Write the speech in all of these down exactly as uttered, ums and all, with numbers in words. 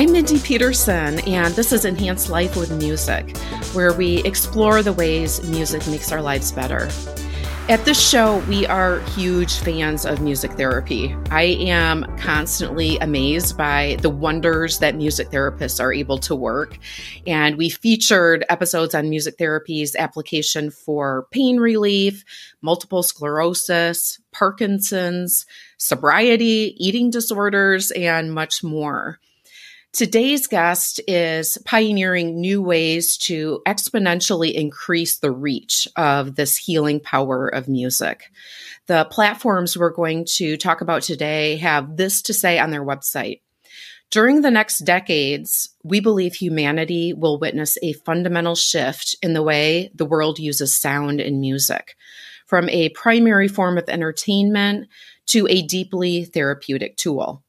I'm Mindy Peterson, and this is Enhanced Life with Music, where we explore the ways music makes our lives better. At this show, we are huge fans of music therapy. I am constantly amazed by the wonders that music therapists are able to work. And we featured episodes on music therapy's application for pain relief, multiple sclerosis, Parkinson's, sobriety, eating disorders, and much more. Today's guest is pioneering new ways to exponentially increase the reach of this healing power of music. The platforms we're going to talk about today have this to say on their website. During the next decades, we believe humanity will witness a fundamental shift in the way the world uses sound and music, from a primary form of entertainment to a deeply therapeutic tool.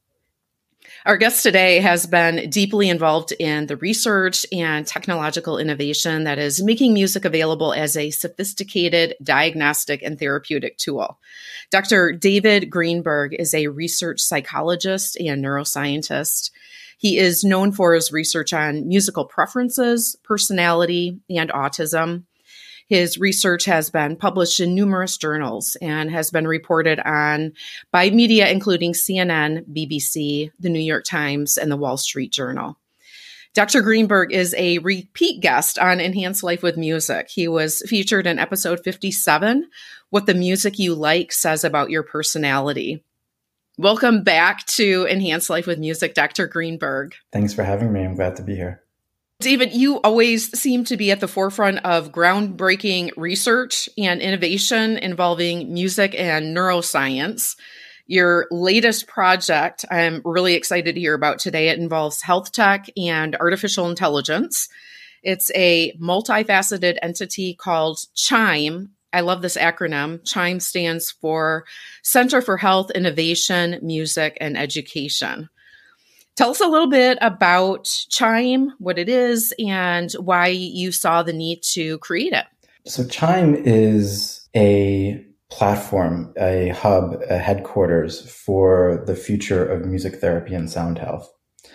Our guest today has been deeply involved in the research and technological innovation that is making music available as a sophisticated diagnostic and therapeutic tool. Doctor David Greenberg is a research psychologist and neuroscientist. He is known for his research on musical preferences, personality, and autism. His research has been published in numerous journals and has been reported on by media including C N N, B B C, the New York Times, and the Wall Street Journal. Doctor Greenberg is a repeat guest on Enhanced Life with Music. He was featured in episode fifty-seven, What the Music You Like Says About Your Personality. Welcome back to Enhanced Life with Music, Doctor Greenberg. Thanks for having me. I'm glad to be here. David, you always seem to be at the forefront of groundbreaking research and innovation involving music and neuroscience. Your latest project, I'm really excited to hear about today. It involves health tech and artificial intelligence. It's a multifaceted entity called CHIME. I love this acronym. CHIME stands for Center for Health Innovation, Music, and Education. Tell us a little bit about CHIME, what it is, and why you saw the need to create it. So CHIME is a platform, a hub, a headquarters for the future of music therapy and sound health.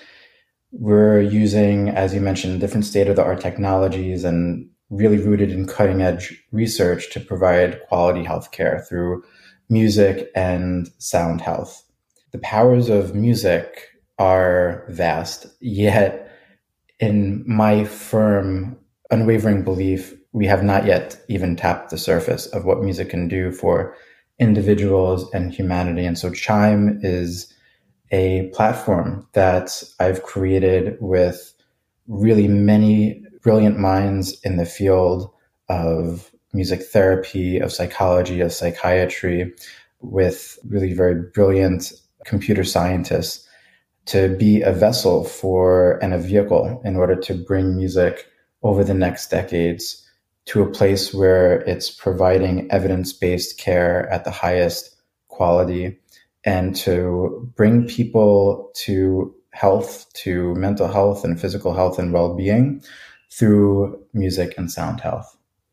We're using, as you mentioned, different state-of-the-art technologies and really rooted in cutting-edge research to provide quality healthcare through music and sound health. The powers of music are vast, yet in my firm, unwavering belief, we have not yet even tapped the surface of what music can do for individuals and humanity. And so CHIME is a platform that I've created with really many brilliant minds in the field of music therapy, of psychology, of psychiatry, with really very brilliant computer scientists, to be a vessel for and a vehicle in order to bring music over the next decades to a place where it's providing evidence-based care at the highest quality and to bring people to health, to mental health and physical health and well-being through music and sound health.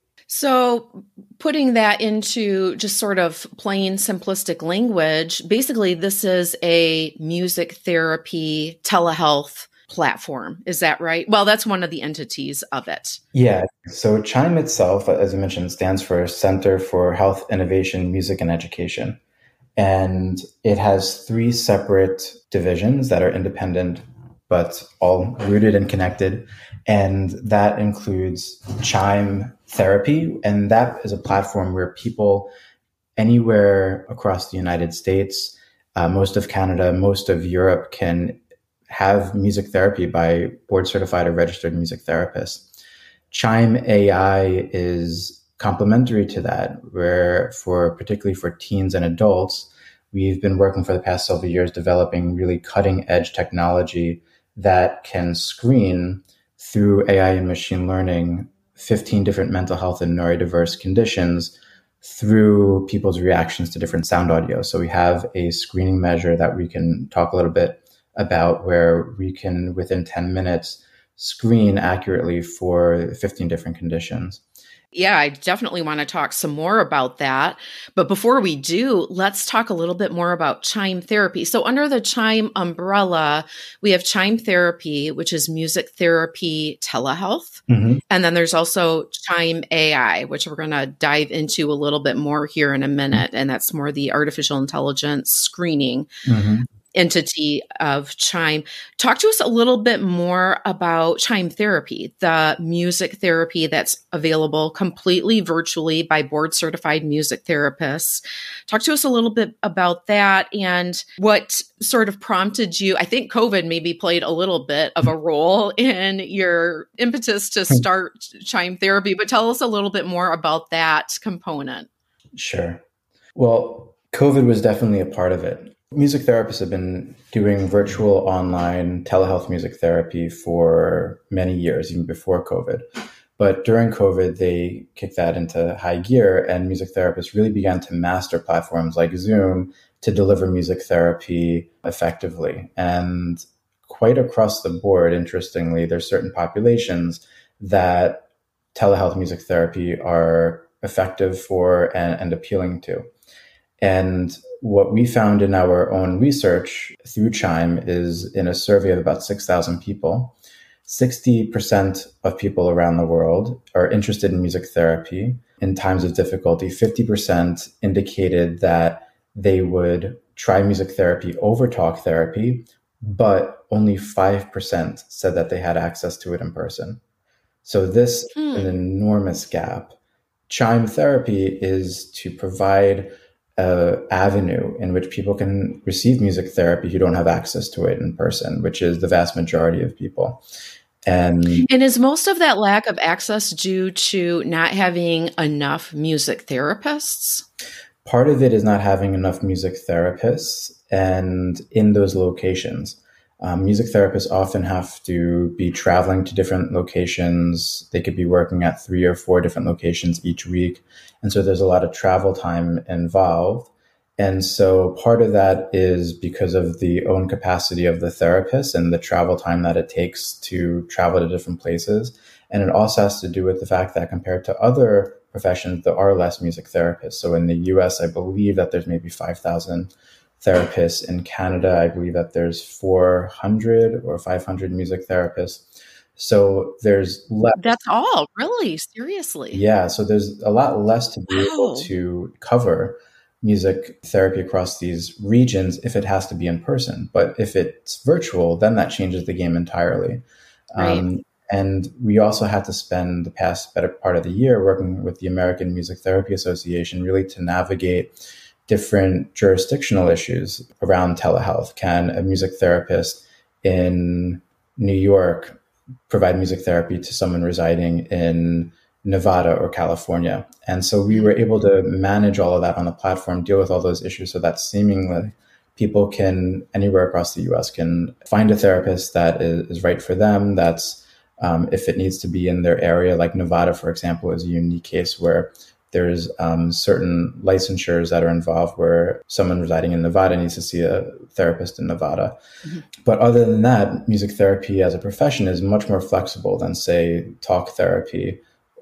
So putting that into just sort of plain simplistic language, basically this is a music therapy telehealth platform. Is that right? Well, that's one of the entities of it. Yeah. So CHIME itself, as I mentioned, stands for Center for Health Innovation, Music, and Education. And it has three separate divisions that are independent, but all rooted and connected. And that includes CHIME Therapy. And that is a platform where people anywhere across the United States, uh, most of Canada, most of Europe can have music therapy by board certified or registered music therapists. CHIME A I is complementary to that, where for particularly for teens and adults, we've been working for the past several years developing really cutting edge technology that can screen through A I and machine learning fifteen different mental health and neurodiverse conditions through people's reactions to different sound audio. So we have a screening measure that we can talk a little bit about where we can, within ten minutes, screen accurately for fifteen different conditions. Yeah, I definitely want to talk some more about that. But before we do, let's talk a little bit more about Chime therapy. So, under the Chime umbrella, we have Chime therapy, which is music therapy telehealth. Mm-hmm. And then there's also Chime A I, which we're going to dive into a little bit more here in a minute. And that's more the artificial intelligence screening Mm-hmm. entity of Chime. Talk to us a little bit more about Chime therapy, the music therapy that's available completely virtually by board certified music therapists. Talk to us a little bit about that and what sort of prompted you. I think COVID maybe played a little bit of a role in your impetus to start Chime therapy, but tell us a little bit more about that component. Sure. Well, COVID was definitely a part of it. Music therapists have been doing virtual online telehealth music therapy for many years, even before COVID. But during COVID, they kicked that into high gear, and music therapists really began to master platforms like Zoom to deliver music therapy effectively. And quite across the board, interestingly, there's certain populations that telehealth music therapy are effective for and, and appealing to. And what we found in our own research through Chime is in a survey of about six thousand people, sixty percent of people around the world are interested in music therapy in times of difficulty. fifty percent indicated that they would try music therapy over talk therapy, but only five percent said that they had access to it in person. So this Hmm. is an enormous gap. Chime therapy is to provide an avenue in which people can receive music therapy who don't have access to it in person, which is the vast majority of people. And, and is most of that lack of access due to not having enough music therapists? Part of it is not having enough music therapists and in those locations. Um, music therapists often have to be traveling to different locations. They could be working at three or four different locations each week. And so there's a lot of travel time involved. And so part of that is because of the own capacity of the therapist and the travel time that it takes to travel to different places. And it also has to do with the fact that compared to other professions, there are less music therapists. So in the U S, I believe that there's maybe five thousand therapists. In Canada, I believe that there's four hundred or five hundred music therapists. So there's less. That's all, really? Seriously? Yeah. So there's a lot less to be Wow. able to cover music therapy across these regions if it has to be in person. But if it's virtual, then that changes the game entirely. Right. Um, and we also had to spend the past better part of the year working with the American Music Therapy Association really to navigate different jurisdictional issues around telehealth. Can a music therapist in New York provide music therapy to someone residing in Nevada or California? And so we were able to manage all of that on the platform, deal with all those issues so that seemingly people can, anywhere across the U S, can find a therapist that is, is right for them. That's, um, if it needs to be in their area, like Nevada, for example, is a unique case where there's um, certain licensures that are involved where someone residing in Nevada needs to see a therapist in Nevada. Mm-hmm. But other than that, music therapy as a profession is much more flexible than, say, talk therapy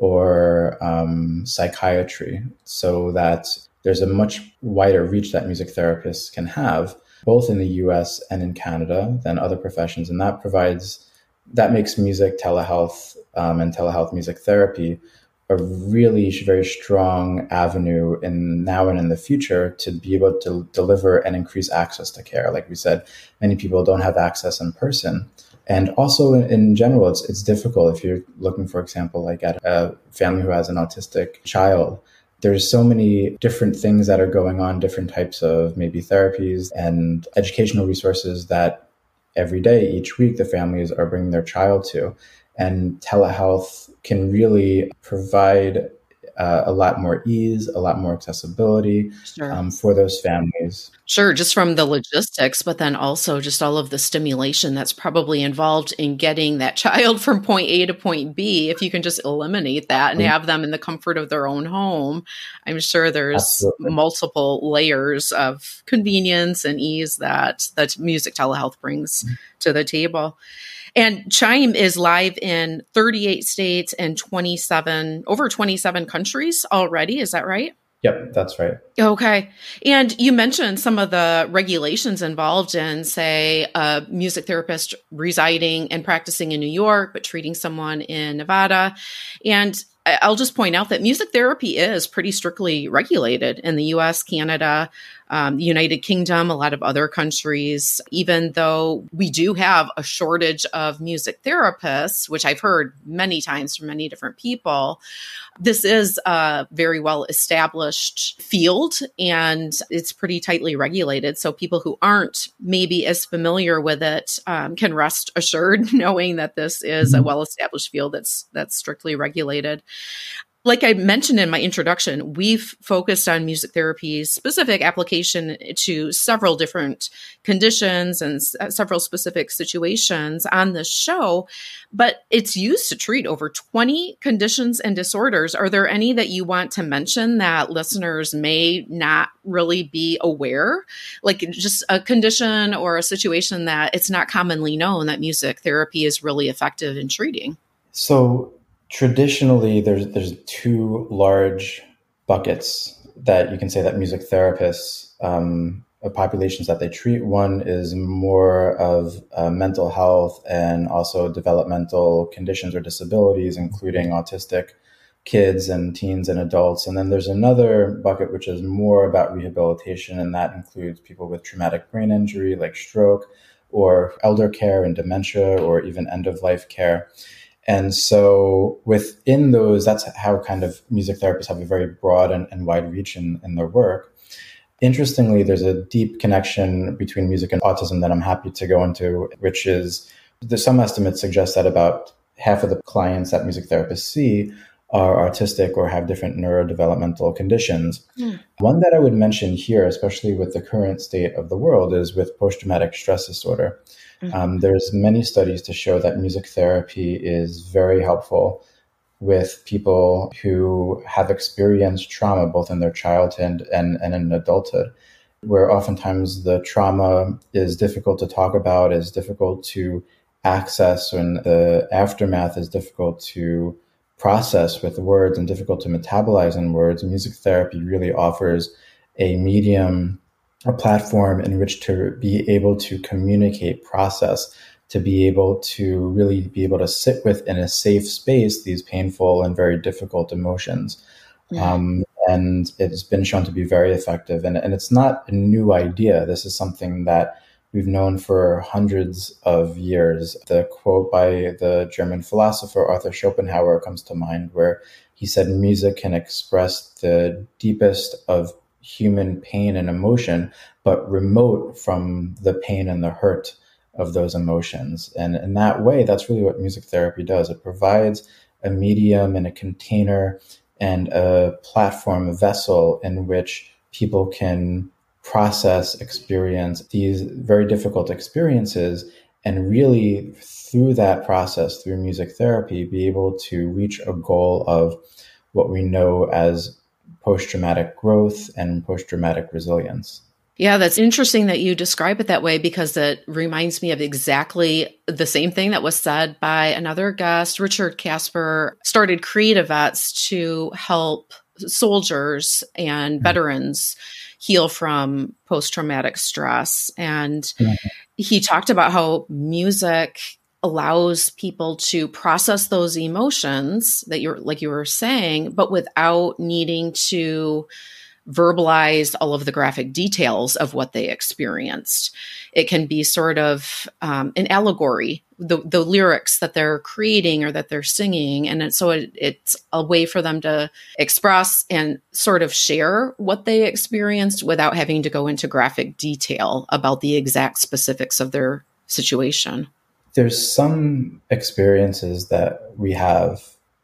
or um, psychiatry, so that there's a much wider reach that music therapists can have, both in the U S and in Canada, than other professions. And that provides, that makes music telehealth um, and telehealth music therapy a really very strong avenue in now and in the future to be able to deliver and increase access to care. Like we said, many people don't have access in person. And also in, in general, it's it's difficult if you're looking, for example, like at a family who has an autistic child. There's so many different things that are going on, different types of maybe therapies and educational resources that every day, each week, the families are bringing their child to. And telehealth can really provide uh, a lot more ease, a lot more accessibility Sure. um, for those families. Sure, just from the logistics, but then also just all of the stimulation that's probably involved in getting that child from point A to point B. If you can just eliminate that and have them in the comfort of their own home, I'm sure there's Absolutely. multiple layers of convenience and ease that that music telehealth brings mm-hmm. to the table. And Chime is live in thirty-eight states and twenty-seven, over twenty-seven countries already. Is that right? Yep, that's right. Okay. And you mentioned some of the regulations involved in, say, a music therapist residing and practicing in New York, but treating someone in Nevada. And I'll just point out that music therapy is pretty strictly regulated in the U S, Canada, um, the United Kingdom, a lot of other countries, even though we do have a shortage of music therapists, which I've heard many times from many different people. This is a very well established field and it's pretty tightly regulated. So people who aren't maybe as familiar with it um, can rest assured knowing that this is a well established field that's that's strictly regulated. Like I mentioned in my introduction, we've focused on music therapy's specific application to several different conditions and s- several specific situations on this show, but it's used to treat over twenty conditions and disorders. Are there any that you want to mention that listeners may not really be aware? Like just a condition or a situation that it's not commonly known that music therapy is really effective in treating? So traditionally, there's there's two large buckets that you can say that music therapists, um, of populations that they treat. One is more of uh, mental health and also developmental conditions or disabilities, including autistic kids and teens and adults. And then there's another bucket which is more about rehabilitation, and that includes people with traumatic brain injury like stroke, or elder care and dementia, or even end-of-life care. And so within those, that's how kind of music therapists have a very broad and, and wide reach in, in their work. Interestingly, there's a deep connection between music and autism that I'm happy to go into, which is there's some estimates suggest that about half of the clients that music therapists see are artistic or have different neurodevelopmental conditions. Mm. One that I would mention here, especially with the current state of the world, is with post-traumatic stress disorder. Mm-hmm. Um, there's many studies to show that music therapy is very helpful with people who have experienced trauma, both in their childhood and, and in adulthood, where oftentimes the trauma is difficult to talk about, is difficult to access, and the aftermath is difficult to process with words and difficult to metabolize in words. Music therapy really offers a medium, a platform in which to be able to communicate, process, to be able to really be able to sit with in a safe space these painful and very difficult emotions. Yeah. Um, and it's been shown to be very effective. And, and it's not a new idea. This is something that we've known for hundreds of years. The quote by the German philosopher Arthur Schopenhauer comes to mind, where he said, music can express the deepest of human pain and emotion, but remote from the pain and the hurt of those emotions. And in that way, that's really what music therapy does. It provides a medium and a container and a platform, a vessel in which people can process, experience these very difficult experiences, and really through that process, through music therapy, be able to reach a goal of what we know as post-traumatic growth and post-traumatic resilience. Yeah, that's interesting that you describe it that way, because it reminds me of exactly the same thing that was said by another guest. Richard Casper started Creative Vets to help soldiers and mm-hmm. veterans heal from post-traumatic stress. And mm-hmm. he talked about how music allows people to process those emotions that you're, like you were saying, but without needing to verbalize all of the graphic details of what they experienced. It can be sort of um, an allegory, the, the lyrics that they're creating or that they're singing. And it, so it, it's a way for them to express and sort of share what they experienced without having to go into graphic detail about the exact specifics of their situation. There's some experiences that we have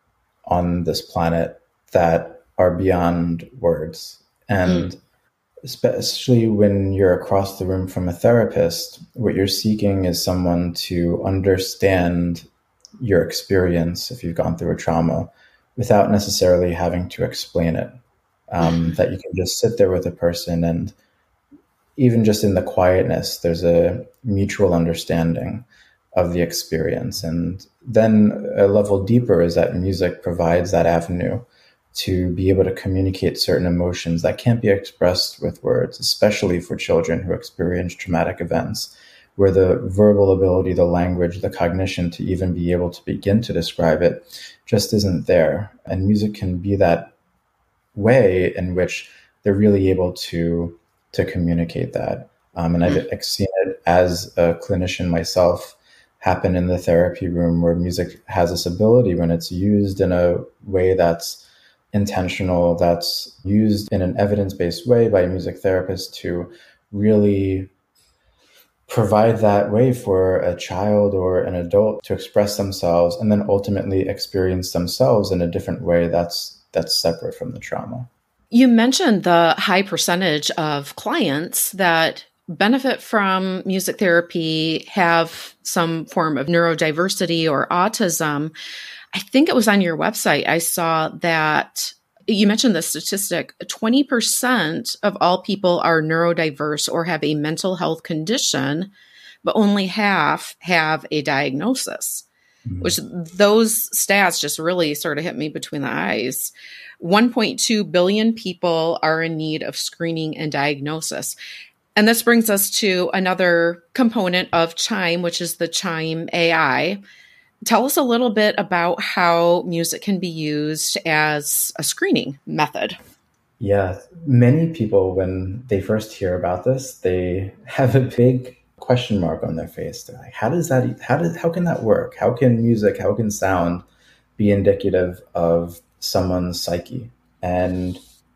on this planet that are beyond words. And mm. especially when you're across the room from a therapist, what you're seeking is someone to understand your experience if you've gone through a trauma without necessarily having to explain it. Um, that you can just sit there with a person, and even just in the quietness, there's a mutual understanding of the experience. And then a level deeper is that music provides that avenue to be able to communicate certain emotions that can't be expressed with words, especially for children who experience traumatic events, where the verbal ability, the language, the cognition to even be able to begin to describe it just isn't there. And music can be that way in which they're really able to, to communicate that. Um, and I've, I've seen it as a clinician myself happen in the therapy room, where music has this ability, when it's used in a way that's intentional, that's used in an evidence-based way by a music therapist, to really provide that way for a child or an adult to express themselves and then ultimately experience themselves in a different way that's that's separate from the trauma. You mentioned the high percentage of clients that benefit from music therapy have some form of neurodiversity or autism. I think it was on your website. I saw that you mentioned the statistic, twenty percent of all people are neurodiverse or have a mental health condition, but only half have a diagnosis, mm-hmm. which those stats just really sort of hit me between the eyes. one point two billion people are in need of screening and diagnosis. And this brings us to another component of Chime, which is the Chime A I. Tell us a little bit about how music can be used as a screening method. Yeah, many people, when they first hear about this, they have a big question mark on their face. They're like, how does that, how does, how can that work? How can music, how can sound be indicative of someone's psyche? And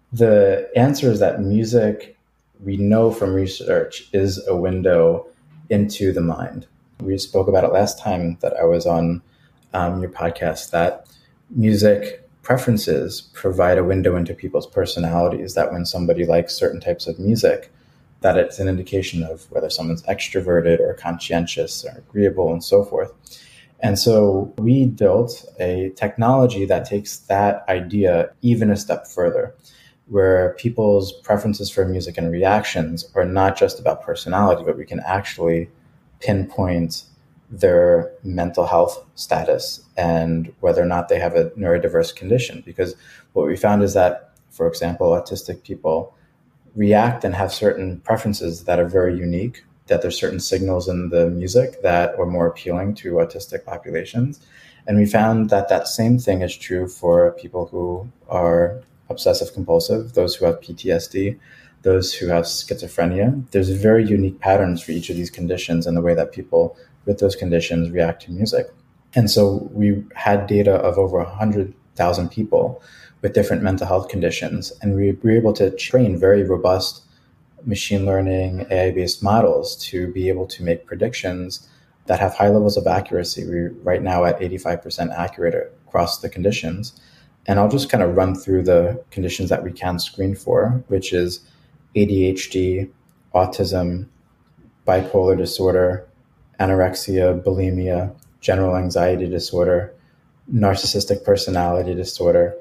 the answer is that music, we know from research, is a window into the mind. We spoke about it last time that I was on um, your podcast, that music preferences provide a window into people's personalities, that when somebody likes certain types of music, that it's an indication of whether someone's extroverted or conscientious or agreeable and so forth. And so we built a technology that takes that idea even a step further, where people's preferences for music and reactions are not just about personality, but we can actually pinpoint their mental health status and whether or not they have a neurodiverse condition. Because what we found is that, for example, autistic people react and have certain preferences that are very unique, that there's certain signals in the music that are more appealing to autistic populations. And we found that that same thing is true for people who are obsessive compulsive, those who have P T S D, those who have schizophrenia. There's very unique patterns for each of these conditions and the way that people with those conditions react to music. And so we had data of over one hundred thousand people with different mental health conditions, and we were able to train very robust machine learning A I-based models to be able to make predictions that have high levels of accuracy. We're right now at eighty-five percent accurate across the conditions. And I'll just kind of run through the conditions that we can screen for, which is A D H D, autism, bipolar disorder, anorexia, bulimia, general anxiety disorder, narcissistic personality disorder,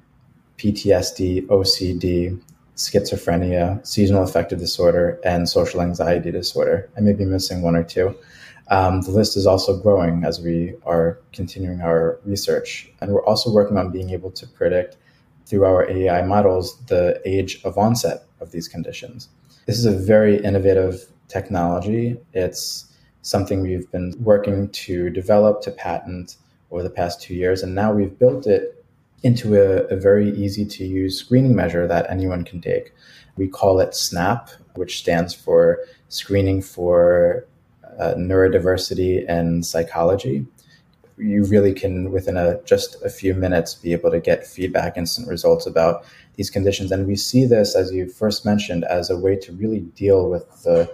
P T S D, O C D, schizophrenia, seasonal affective disorder, and social anxiety disorder. I may be missing one or two. Um, the list is also growing as we are continuing our research. And we're also working on being able to predict through our A I models the age of onset of these conditions. This is a very innovative technology. It's something we've been working to develop, to patent over the past two years. And now we've built it into a, a very easy to use screening measure that anyone can take. We call it SNAP, which stands for Screening for uh, Neurodiversity and Psychology. You really can, within a, just a few minutes, be able to get feedback, instant results about these conditions. And we see this, as you first mentioned, as a way to really deal with the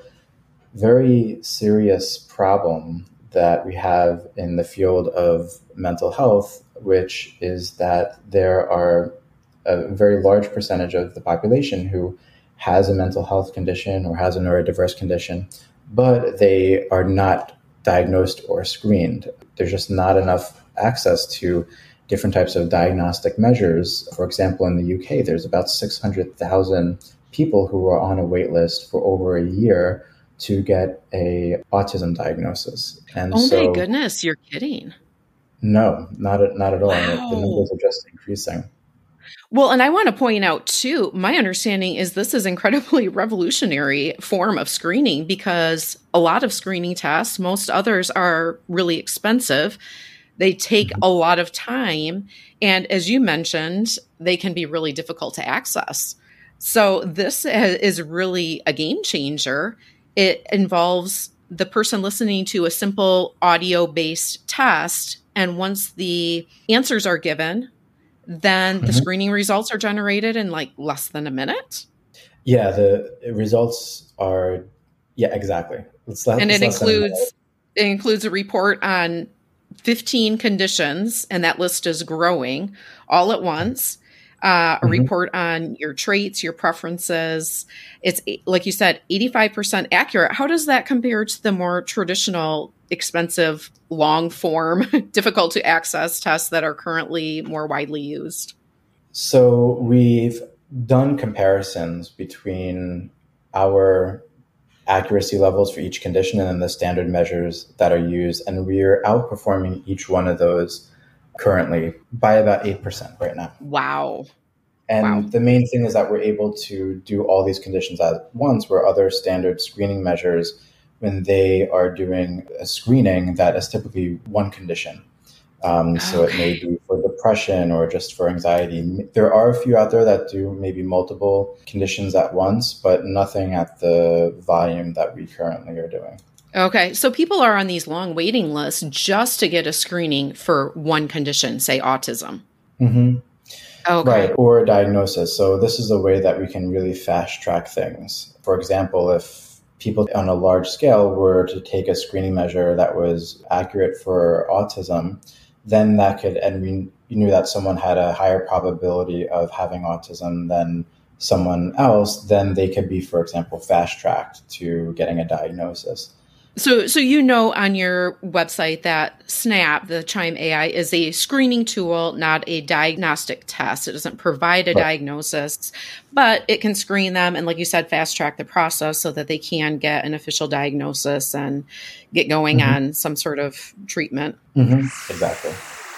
very serious problem that we have in the field of mental health, which is that there are a very large percentage of the population who has a mental health condition or has a neurodiverse condition, but they are not diagnosed or screened. There's just not enough access to different types of diagnostic measures. For example, in the U K, there's about six hundred thousand people who are on a wait list for over a year to get a autism diagnosis. And Oh so, my goodness, you're kidding. no, not at, not at all. And the Wow. numbers are just increasing. Well, and I want to point out too, my understanding is this is incredibly revolutionary form of screening because a lot of screening tests, most others are really expensive. They take Mhm. a lot of time. And as you mentioned, they can be really difficult to access. So this is really a game changer. It involves the person listening to a simple audio-based test. And once the answers are given, then the Mhm. screening results are generated in like less than a minute. Yeah, the results are, yeah, exactly. It's less, And it's it less than a minute. includes it includes a report on fifteen conditions, and that list is growing all at once. Uh, a Mhm. report on your traits, your preferences. It's, like you said, eighty-five percent accurate. How does that compare to the more traditional, expensive, long form, difficult to access tests that are currently more widely used? So we've done comparisons between our accuracy levels for each condition and then the standard measures that are used, and we're outperforming each one of those currently by about eight percent right now. Wow. And Wow. the main thing is that we're able to do all these conditions at once, where other standard screening measures, when they are doing a screening, that is typically one condition. Um, so Okay. it may be for depression or just for anxiety. There are a few out there that do maybe multiple conditions at once, but nothing at the volume that we currently are doing. Okay. So people are on these long waiting lists just to get a screening for one condition, say autism. Mm-hmm. Okay. Right, or a diagnosis. So this is a way that we can really fast track things. For example, if people on a large scale were to take a screening measure that was accurate for autism, then that could, and we knew that someone had a higher probability of having autism than someone else, then they could be, for example, fast tracked to getting a diagnosis. So, so you know on your website that SNAP, the Chime A I, is a screening tool, not a diagnostic test. It doesn't provide a Right. diagnosis, but it can screen them and, like you said, fast track the process so that they can get an official diagnosis and get going Mm-hmm. on some sort of treatment. Mm-hmm. Exactly.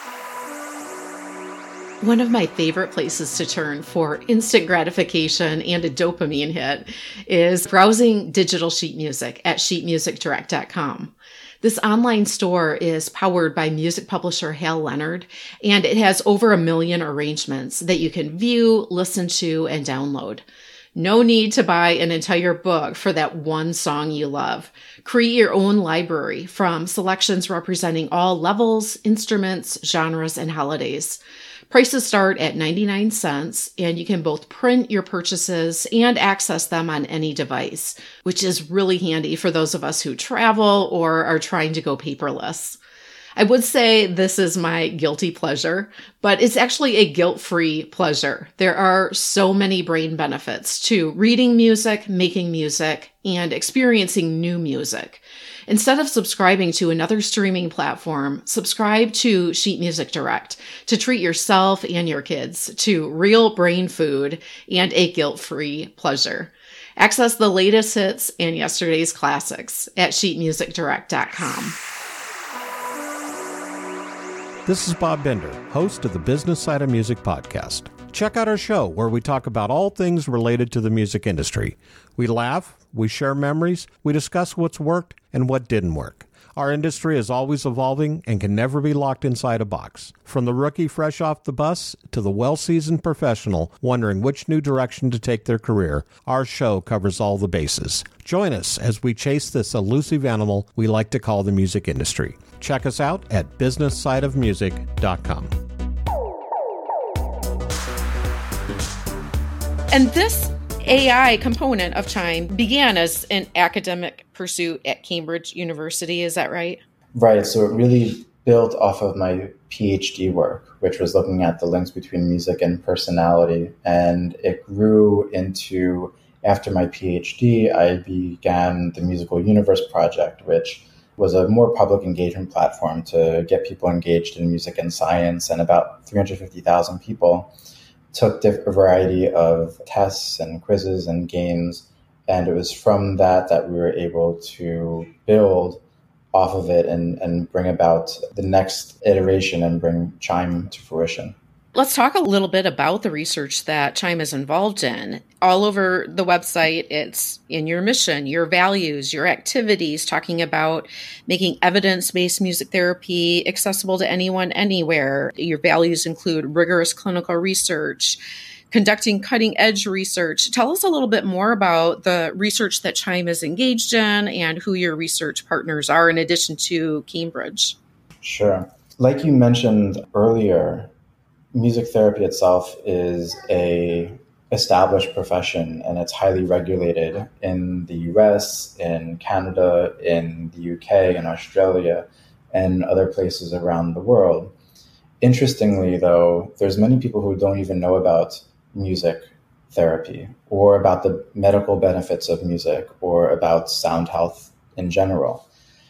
One of my favorite places to turn for instant gratification and a dopamine hit is browsing digital sheet music at sheet music direct dot com. This online store is powered by music publisher Hal Leonard, and it has over a million arrangements that you can view, listen to, and download. No need to buy an entire book for that one song you love. Create your own library from selections representing all levels, instruments, genres, and holidays. Prices start at ninety-nine cents, and you can both print your purchases and access them on any device, which is really handy for those of us who travel or are trying to go paperless. I would say this is my guilty pleasure, but it's actually a guilt-free pleasure. There are so many brain benefits to reading music, making music, and experiencing new music. Instead of subscribing to another streaming platform, subscribe to Sheet Music Direct to treat yourself and your kids to real brain food and a guilt-free pleasure. Access the latest hits and yesterday's classics at sheet music direct dot com. This is Bob Bender, host of the Business Side of Music podcast. Check out our show where we talk about all things related to the music industry. We laugh, we share memories, we discuss what's worked and what didn't work. Our industry is always evolving and can never be locked inside a box. From the rookie fresh off the bus to the well-seasoned professional wondering which new direction to take their career, our show covers all the bases. Join us as we chase this elusive animal we like to call the music industry. Check us out at business side of music dot com. And this A I component of Chime began as an academic pursuit at Cambridge University. Is that right? Right. So it really built off of my PhD work, which was looking at the links between music and personality. And it grew into, after my PhD, I began the Musical Universe Project, which was a more public engagement platform to get people engaged in music and science. And about three hundred fifty thousand people took a variety of tests and quizzes and games And it was from that that we were able to build off of it and, and bring about the next iteration and bring Chime to fruition. Let's talk a little bit about the research that Chime is involved in. All over the website, it's in your mission, your values, your activities, talking about making evidence-based music therapy accessible to anyone, anywhere. Your values include rigorous clinical research, conducting cutting-edge research. Tell us a little bit more about the research that Chime is engaged in and who your research partners are, in addition to Cambridge. Sure. Like you mentioned earlier, music therapy itself is a established profession, and it's highly regulated in the U S, in Canada, in the U K, in Australia, and other places around the world. Interestingly, though, there's many people who don't even know about music therapy or about the medical benefits of music or about sound health in general.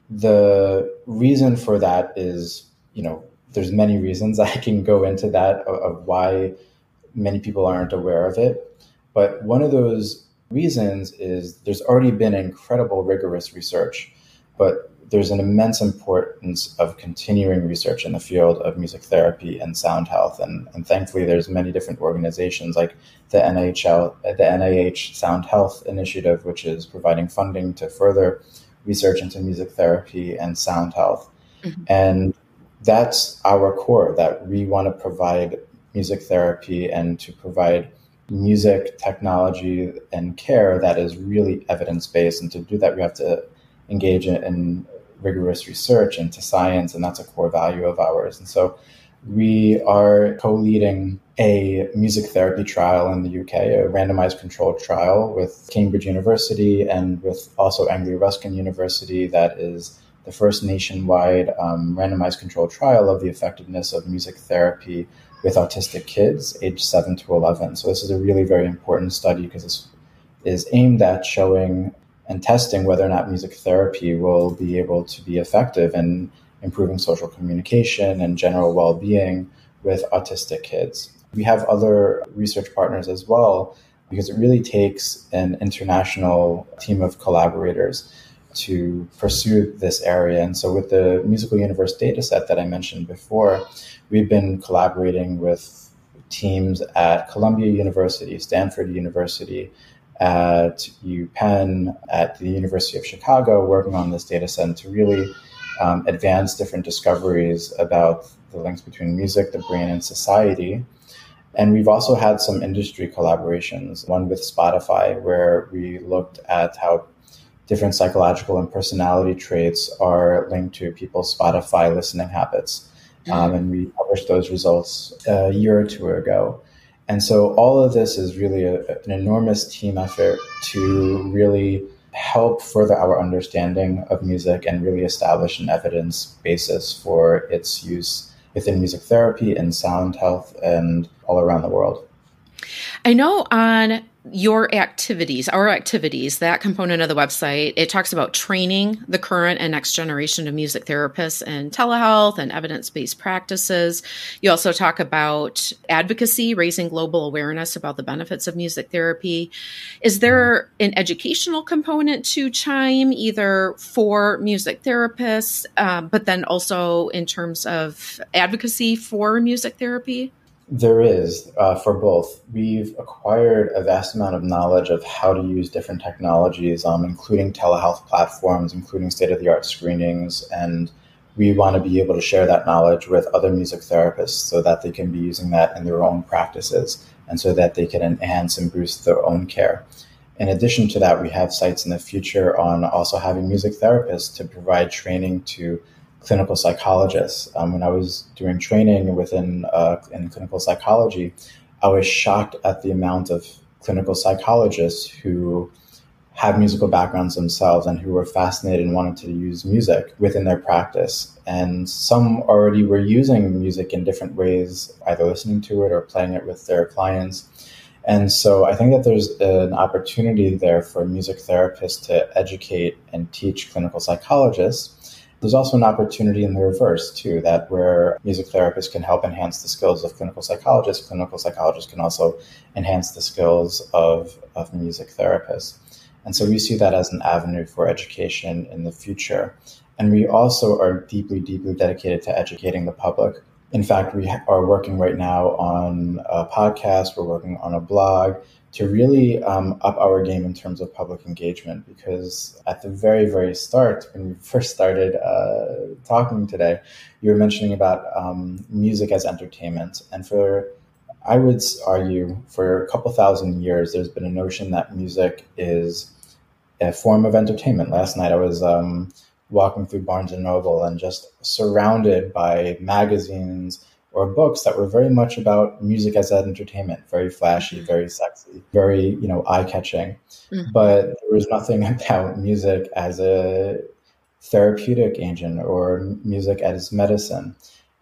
The reason for that is, you know, there's many reasons. I can go into that of, of why many people aren't aware of it. But one of those reasons is there's already been incredible rigorous research, but there's an immense importance of continuing research in the field of music therapy and sound health. And, and thankfully, there's many different organizations like the N I H L, the N I H Sound Health Initiative, which is providing funding to further research into music therapy and sound health. Mm-hmm. And that's our core, that we want to provide music therapy and to provide music technology and care that is really evidence-based. And to do that, we have to engage in, in rigorous research into science, and that's a core value of ours. And so we are co-leading a music therapy trial in the U K, a randomized controlled trial with Cambridge University and with also Anglia Ruskin University that is the first nationwide um, randomized controlled trial of the effectiveness of music therapy with autistic kids aged seven to eleven. So this is a really very important study because this is aimed at showing and testing whether or not music therapy will be able to be effective in improving social communication and general well-being with autistic kids. We have other research partners as well, because it really takes an international team of collaborators to pursue this area. And so with the Musical Universe dataset that I mentioned before, we've been collaborating with teams at Columbia University, Stanford University, at UPenn, at the University of Chicago, working on this data set to really um, advance different discoveries about the links between music, the brain, and society. And we've also had some industry collaborations, one with Spotify, where we looked at how different psychological and personality traits are linked to people's Spotify listening habits. Um, and we published those results a year or two ago. And so all of this is really a, an enormous team effort to really help further our understanding of music and really establish an evidence basis for its use within music therapy and sound health and all around the world. I know on your activities, our activities, that component of the website, it talks about training the current and next generation of music therapists in telehealth and evidence-based practices. You also talk about advocacy, raising global awareness about the benefits of music therapy. Is there an educational component to Chime, either for music therapists, um, but then also in terms of advocacy for music therapy? There is, uh, for both. We've acquired a vast amount of knowledge of how to use different technologies, um, including telehealth platforms, including state-of-the-art screenings, and we want to be able to share that knowledge with other music therapists so that they can be using that in their own practices and so that they can enhance and boost their own care. In addition to that, we have sites in the future on also having music therapists to provide training to clinical psychologists. Um, when I was doing training within uh, in clinical psychology, I was shocked at the amount of clinical psychologists who have musical backgrounds themselves and who were fascinated and wanted to use music within their practice. And some already were using music in different ways, either listening to it or playing it with their clients. And so I think that there's an opportunity there for music therapists to educate and teach clinical psychologists. There's also an opportunity in the reverse, too, that where music therapists can help enhance the skills of clinical psychologists, clinical psychologists can also enhance the skills of, of music therapists. And so we see that as an avenue for education in the future. And we also are deeply, deeply dedicated to educating the public. In fact, we are working right now on a podcast, we're working on a blog to really um, up our game in terms of public engagement, because at the very, very start, when we first started uh, talking today, you were mentioning about um, music as entertainment. And for, I would argue, for a couple thousand years, there's been a notion that music is a form of entertainment. Last night I was um, walking through Barnes and Noble and just surrounded by magazines or books that were very much about music as entertainment, very flashy, very sexy, very, you know, eye-catching. Mm-hmm. But there was nothing about music as a therapeutic agent or music as medicine.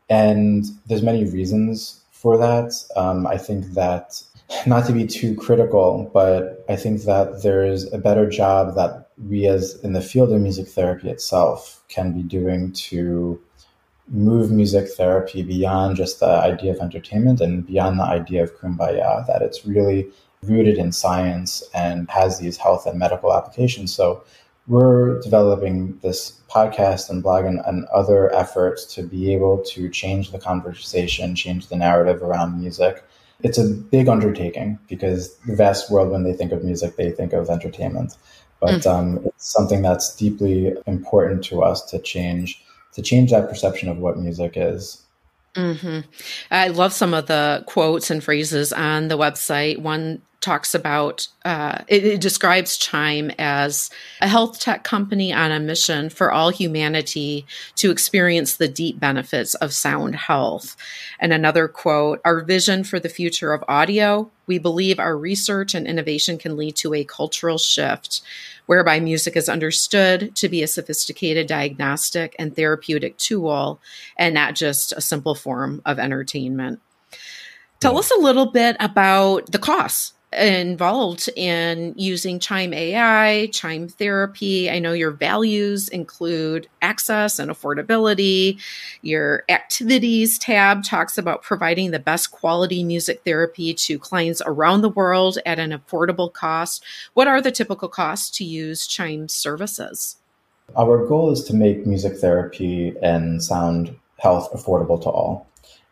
And there's many reasons for that. Um, I think that, not to be too critical, but I think that there's a better job that we as in the field of music therapy itself can be doing to move music therapy beyond just the idea of entertainment and beyond the idea of kumbaya, that it's really rooted in science and has these health and medical applications. So we're developing this podcast and blog and, and other efforts to be able to change the conversation, change the narrative around music. It's a big undertaking because the vast world, when they think of music, they think of entertainment. But mm. um, it's something that's deeply important to us to change to change that perception of what music is. Mm-hmm. I love some of the quotes and phrases on the website. One talks about, uh, it, it describes Chime as a health tech company on a mission for all humanity to experience the deep benefits of sound health. And another quote, our vision for the future of audio, we believe our research and innovation can lead to a cultural shift whereby music is understood to be a sophisticated diagnostic and therapeutic tool and not just a simple form of entertainment. Tell us a little bit about the costs involved in using Chime A I, Chime Therapy. I know your values include access and affordability. Your activities tab talks about providing the best quality music therapy to clients around the world at an affordable cost. What are the typical costs to use Chime services? Our goal is to make music therapy and sound health affordable to all.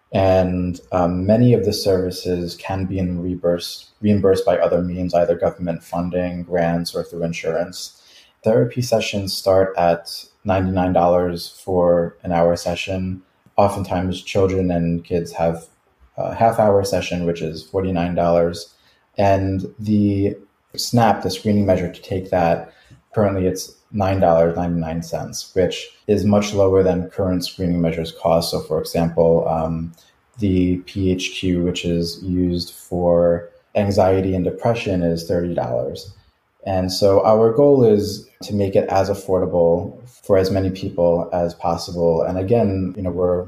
And um, many of the services can be reimbursed, reimbursed by other means, either government funding, grants, or through insurance. Therapy sessions start at ninety-nine dollars for an hour session. Oftentimes, children and kids have a half-hour session, which is forty-nine dollars. And the SNAP, the screening measure to take that, currently it's nine dollars and ninety-nine cents, which is much lower than current screening measures cost. So, for example, um, the P H Q, which is used for anxiety and depression, is thirty dollars. And so our goal is to make it as affordable for as many people as possible. And again, you know, we're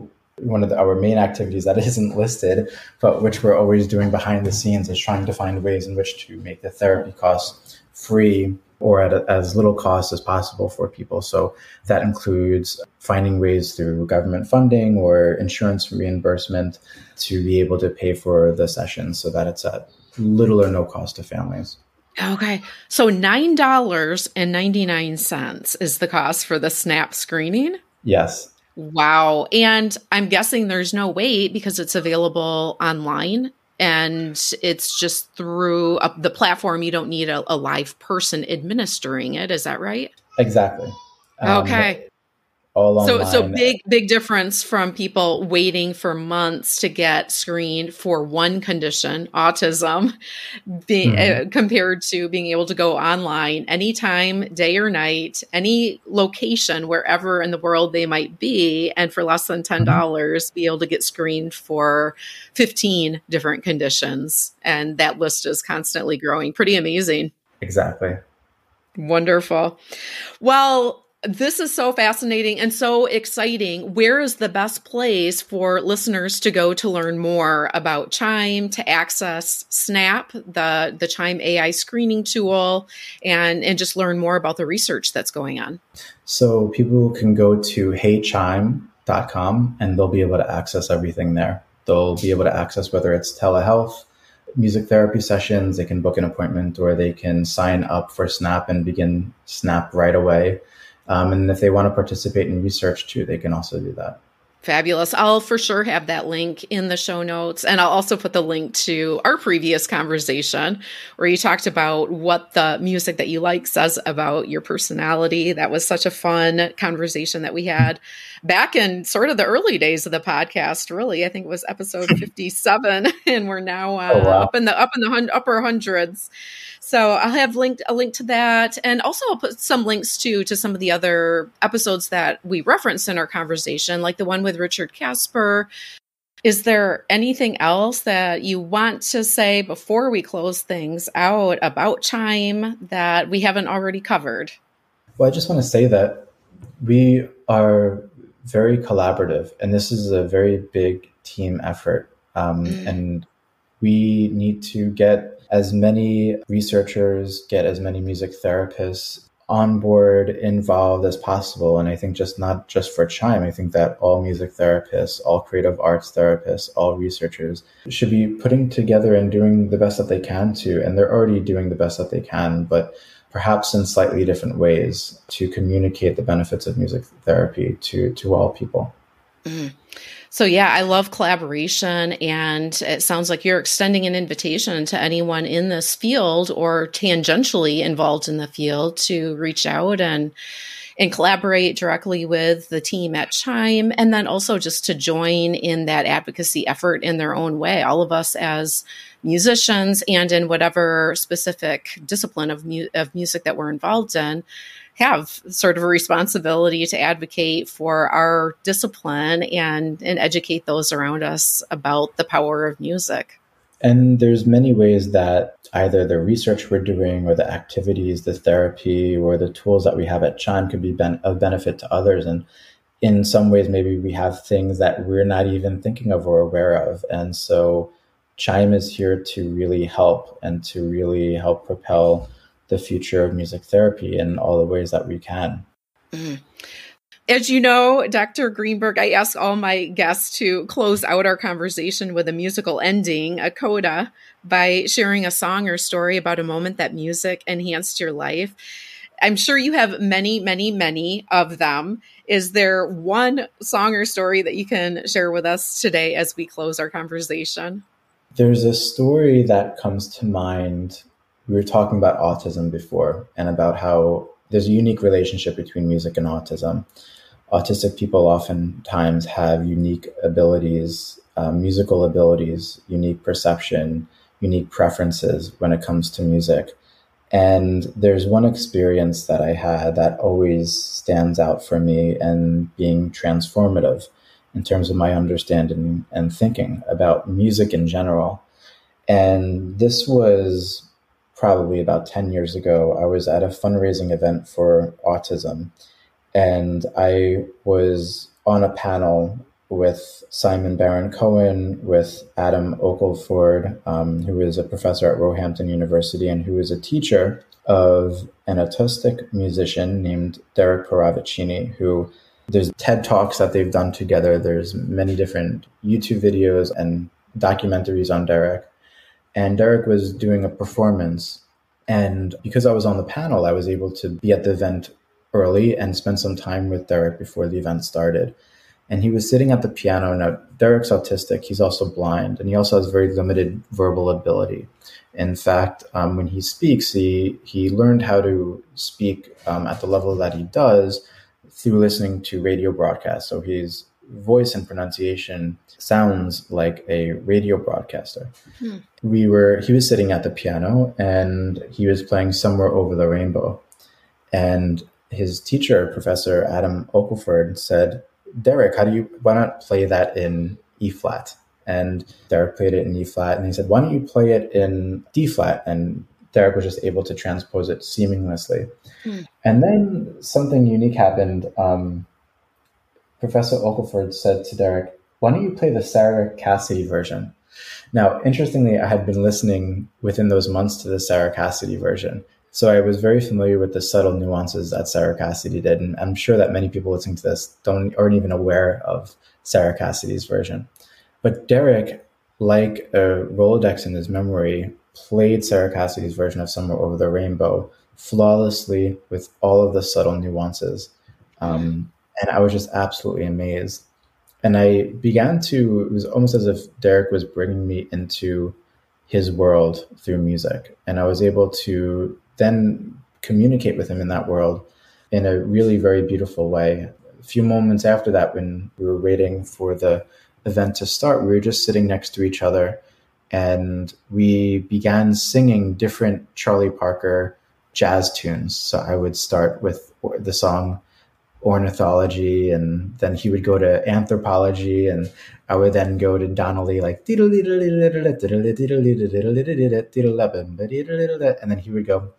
one of the, our main activities that isn't listed, but which we're always doing behind the scenes, is trying to find ways in which to make the therapy costs free or at a, as little cost as possible for people. So that includes finding ways through government funding or insurance reimbursement to be able to pay for the sessions so that it's at little or no cost to families. Okay. So nine dollars and ninety-nine cents is the cost for the SNAP screening? Yes. Wow. And I'm guessing there's no wait because it's available online. And it's just through a, the platform. You don't need a, a live person administering it. Is that right? Exactly. Um, okay. All so, online. so big, big difference from people waiting for months to get screened for one condition, autism, be, mm-hmm. uh, compared to being able to go online anytime, day or night, any location, wherever in the world they might be, and for less than ten dollars, mm-hmm. be able to get screened for fifteen different conditions. And that list is constantly growing. Pretty amazing. Exactly. Wonderful. Well, this is so fascinating and so exciting. Where is the best place for listeners to go to learn more about Chime, to access SNAP, the, the Chime A I screening tool, and, and just learn more about the research that's going on? So people can go to hey chime dot com and they'll be able to access everything there. They'll be able to access whether it's telehealth music therapy sessions. They can book an appointment, or they can sign up for SNAP and begin SNAP right away. Um, and if they want to participate in research too, they can also do that. Fabulous. I'll for sure have that link in the show notes. And I'll also put the link to our previous conversation where you talked about what the music that you like says about your personality. That was such a fun conversation that we had back in sort of the early days of the podcast, really. I think it was episode fifty-seven, and we're now uh, oh, wow. up in the up in the hun- upper hundreds. So I'll have linked a link to that. And also I'll put some links too to some of the other episodes that we referenced in our conversation, like the one with Richard Casper. Is there anything else that you want to say before we close things out about Chime that we haven't already covered? Well, I just want to say that we are very collaborative, and this is a very big team effort. Um, mm. And we need to get as many researchers, get as many music therapists on board, involved as possible. And I think just not just for Chime, I think that all music therapists, all creative arts therapists, all researchers should be putting together and doing the best that they can to, and they're already doing the best that they can, but perhaps in slightly different ways to communicate the benefits of music therapy to, to all people. Mm. So yeah, I love collaboration, and it sounds like you're extending an invitation to anyone in this field or tangentially involved in the field to reach out and and collaborate directly with the team at Chime, and then also just to join in that advocacy effort in their own way. All of us as musicians and in whatever specific discipline of, mu- of music that we're involved in have sort of a responsibility to advocate for our discipline and, and educate those around us about the power of music. And there's many ways that either the research we're doing or the activities, the therapy, or the tools that we have at Chime could be ben- of benefit to others. And in some ways, maybe we have things that we're not even thinking of or aware of. And so Chime is here to really help and to really help propel the future of music therapy in all the ways that we can. Mm. As you know, Doctor Greenberg, I ask all my guests to close out our conversation with a musical ending, a coda, by sharing a song or story about a moment that music enhanced your life. I'm sure you have many, many, many of them. Is there one song or story that you can share with us today as we close our conversation? There's a story that comes to mind. We were talking about autism before and about how there's a unique relationship between music and autism. Autistic people oftentimes have unique abilities, um, musical abilities, unique perception, unique preferences when it comes to music. And there's one experience that I had that always stands out for me and being transformative in terms of my understanding and thinking about music in general. And this was probably about ten years ago. I was at a fundraising event for autism, and I was on a panel with Simon Baron-Cohen, with Adam Oakleford, um, who is a professor at Roehampton University and who is a teacher of an autistic musician named Derek Paravicini, who there's TED Talks that they've done together. There's many different YouTube videos and documentaries on Derek. And Derek was doing a performance. And because I was on the panel, I was able to be at the event early and spend some time with Derek before the event started. And he was sitting at the piano. Now, Derek's autistic. He's also blind, and he also has very limited verbal ability. In fact, um, when he speaks, he, he learned how to speak um, at the level that he does through listening to radio broadcasts. So his voice and pronunciation sounds like a radio broadcaster. Hmm. We were, he was sitting at the piano and he was playing Somewhere Over the Rainbow. And his teacher, Professor Adam Oakleford, said, Derek, how do you, why not play that in E flat? And Derek played it in E flat. And he said, why don't you play it in D flat? And Derek was just able to transpose it seamlessly. Hmm. And then something unique happened. Um, Professor Oakleford said to Derek, why don't you play the Sarah Cassidy version? Now, interestingly, I had been listening within those months to the Sarah Cassidy version. So I was very familiar with the subtle nuances that Sarah Cassidy did. And I'm sure that many people listening to this don't aren't even aware of Sarah Cassidy's version. But Derek like a Rolodex in his memory, played Sarah Cassidy's version of Somewhere Over the Rainbow flawlessly with all of the subtle nuances. Um, and I was just absolutely amazed. And I began to, it was almost as if Derek was bringing me into his world through music. And I was able to then communicate with him in that world in a really very beautiful way. A few moments after that, when we were waiting for the event to start, we were just sitting next to each other, and we began singing different Charlie Parker jazz tunes. So I would start with the song Ornithology, and then he would go to Anthropology, and I would then go to Donnelly, like, and then he would go,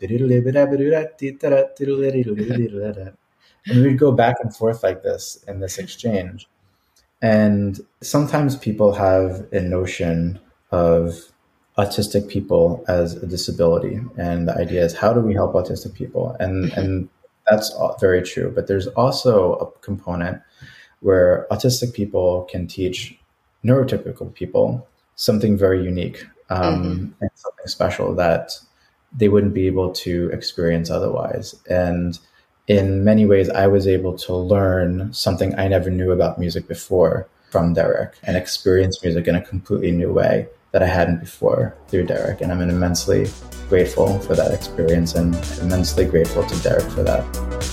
and we'd go back and forth like this in this exchange. And sometimes people have a notion of autistic people as a disability, and the idea is, how do we help autistic people? And and that's very true. But there's also a component where autistic people can teach neurotypical people something very unique, um, mm-hmm. and something special that they wouldn't be able to experience otherwise. And in many ways, I was able to learn something I never knew about music before from Derek, and experience music in a completely new way that I hadn't before through Derek. And I'm immensely grateful for that experience, and immensely grateful to Derek for that.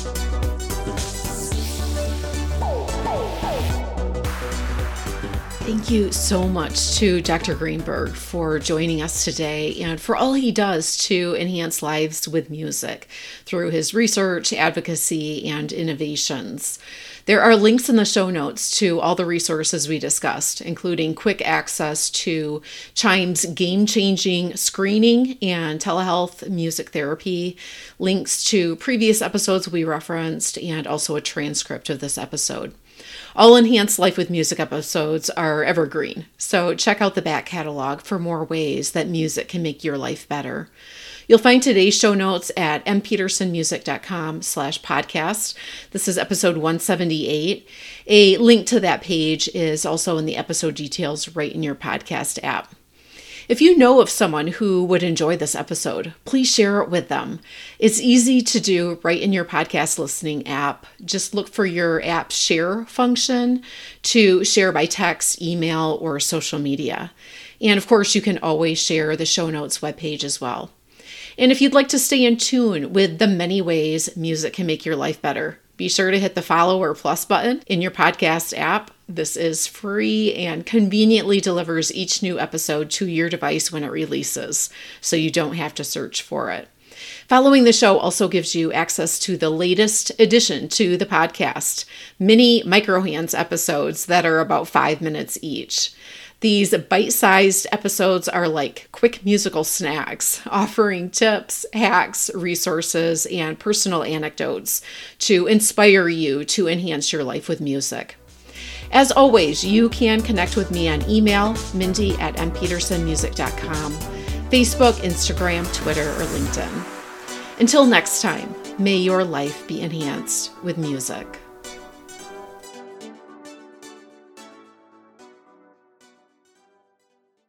Thank you so much to Doctor Greenberg for joining us today, and for all he does to enhance lives with music through his research, advocacy, and innovations. There are links in the show notes to all the resources we discussed, including quick access to Chime's game-changing screening and telehealth music therapy, links to previous episodes we referenced, and also a transcript of this episode. All Enhanced Life with Music episodes are evergreen, so check out the back catalog for more ways that music can make your life better. You'll find today's show notes at mpetersonmusic.com slash podcast. This is episode one seventy-eight. A link to that page is also in the episode details right in your podcast app. If you know of someone who would enjoy this episode, please share it with them. It's easy to do right in your podcast listening app. Just look for your app's share function to share by text, email, or social media. And of course, you can always share the show notes webpage as well. And if you'd like to stay in tune with the many ways music can make your life better, be sure to hit the follow or plus button in your podcast app. This is free and conveniently delivers each new episode to your device when it releases, so you don't have to search for it. Following the show also gives you access to the latest addition to the podcast, mini Microhands episodes that are about five minutes each. These bite-sized episodes are like quick musical snacks, offering tips, hacks, resources, and personal anecdotes to inspire you to enhance your life with music. As always, you can connect with me on email, mindy at mpetersonmusic dot com, Facebook, Instagram, Twitter, or LinkedIn. Until next time, may your life be enhanced with music.